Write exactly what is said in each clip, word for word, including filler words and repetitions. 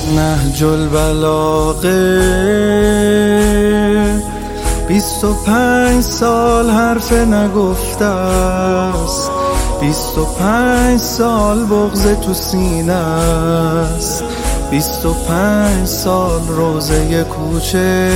نهج البلاغه بیست و پنج سال حرف نگفته است، بیست و پنج سال بغض تو سینه است، بیست و پنج سال روزه کوچه.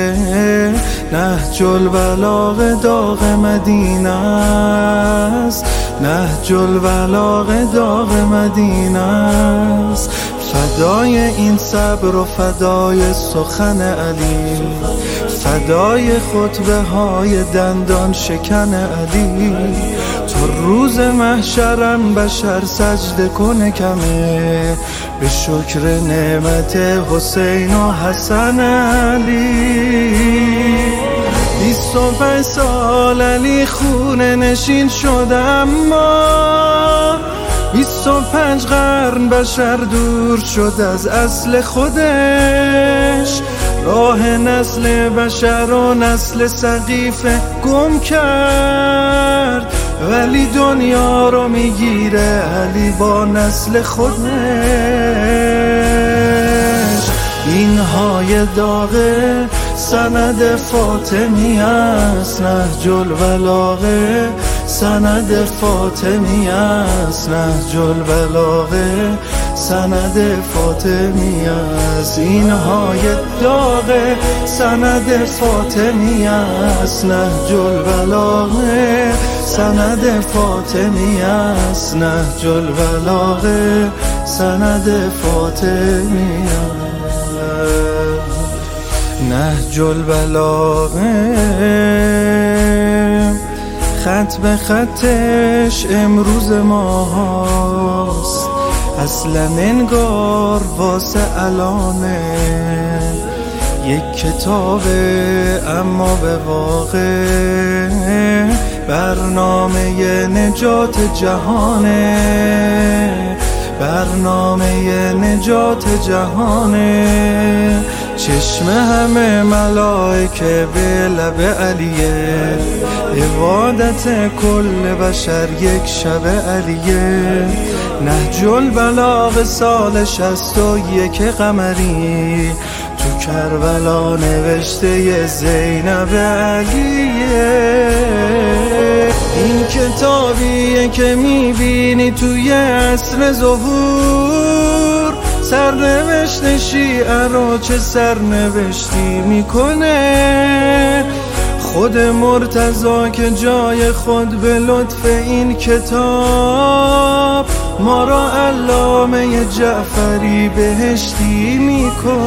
نهج البلاغه داغ مدینه است، نهج البلاغه داغ مدینه است. فدای این صبر و فدای سخن علی، فدای خطبه های دندان شکن علی. تا روز محشرم بشر سجده کنه کمه به شکر نعمت حسین و حسن علی. بیست و پنج سال علی خونه نشین شد، اما بیست و پنج قرن بشر دور شد از اصل خودش. راه نسل بشر و نسل سقیفه گم کرد، ولی دنیا رو میگیره علی با نسل خودش. این های داغه سند فاطمی است، نهج البلاغه سند فاطمی است، نهج البلاغه سند فاطمی است. این های داغه سند فاطمی است، نهج البلاغه سند فاطمی است، نهج البلاغه سند فاطمی است. نهج البلاغه خط به خطش امروز ما هاست، اصلا انگار واسه الانه یک کتابه، اما به واقع برنامه نجات جهانه، برنامه نجات جهانه. چشم همه ملائکه به لب علیه، عبادت کل بشر یک شب علیه. نهج البلاغه سال شصت و یک قمری تو کربلا نوشته زینب علیه. این کتابیه که میبینی توی عصر ظهور، سرنوشت شیعه رو چه سرنوشتی میکنه. خود مرتضی که جای خود به لطف این کتاب ما را علامه جعفری بهشتی میکنه.